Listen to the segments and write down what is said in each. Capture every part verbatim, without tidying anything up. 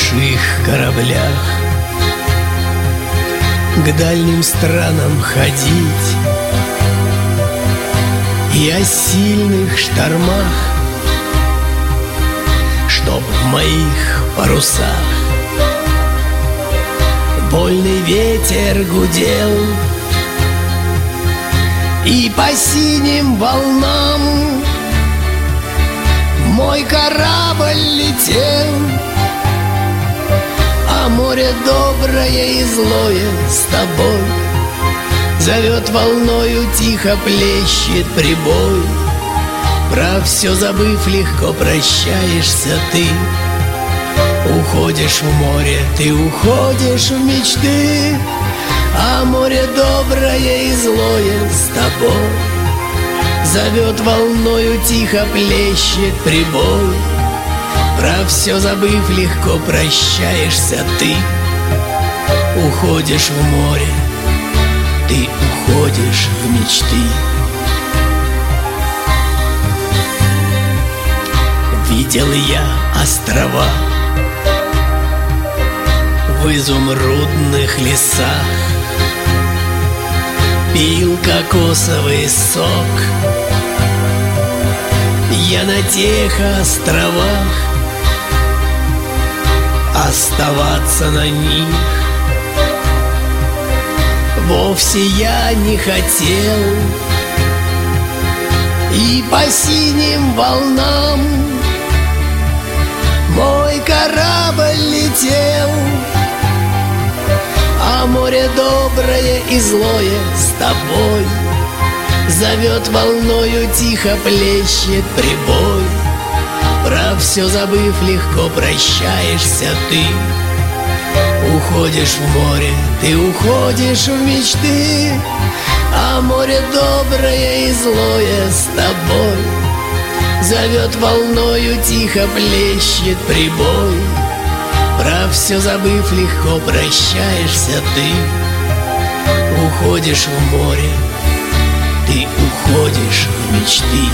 больших кораблях, к дальним странам ходить и о сильных штормах, чтоб в моих парусах вольный ветер гудел и по синим волнам мой корабль летел. А море доброе и злое с тобой зовет волною, тихо плещет прибой. Про все забыв, легко прощаешься ты. Уходишь в море, ты уходишь в мечты. А море доброе и злое с тобой зовет волною, тихо плещет прибой. Про все забыв, легко прощаешься ты. Уходишь в море, ты уходишь в мечты. Видел я острова в изумрудных лесах, пил кокосовый сок я на тех островах. Оставаться на них вовсе я не хотел. И по синим волнам мой корабль летел. А море доброе и злое с тобой зовет волною, тихо плещет прибой. Про все забыв, легко прощаешься ты. Уходишь в море, ты уходишь в мечты. А море доброе и злое с тобой зовет волною, тихо плещет прибой. Про все забыв, легко прощаешься ты. Уходишь в море, ты уходишь в мечты.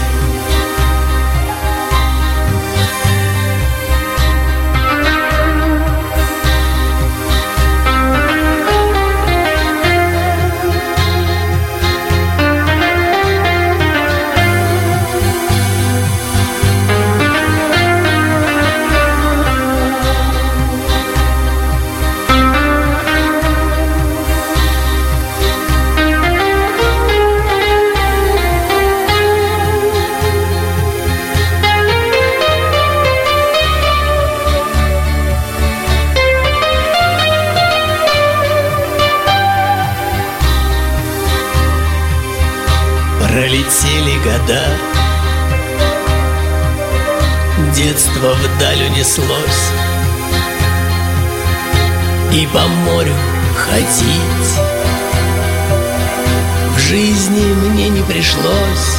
Пролетели года, детство вдаль унеслось, и по морю ходить в жизни мне не пришлось.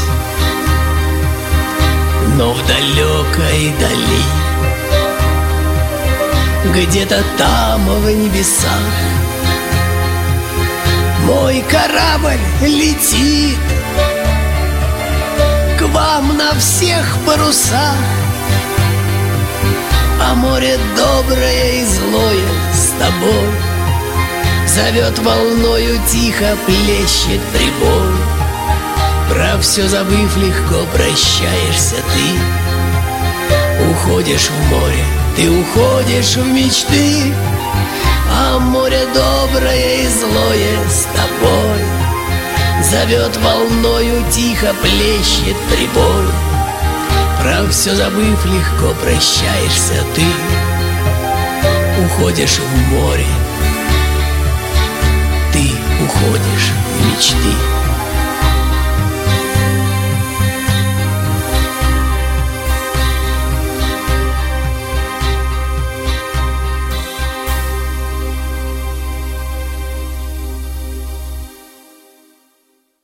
Но в далекой дали, где-то там в небесах, мой корабль летит к вам на всех парусах. А море доброе и злое с тобой зовет волною, тихо плещет прибой. Про все забыв, легко прощаешься ты. Уходишь в море, ты уходишь в мечты. А море доброе и злое с тобой зовет волною, тихо плещет прибой. Про все забыв, легко прощаешься ты. Уходишь в море, ты уходишь в мечты.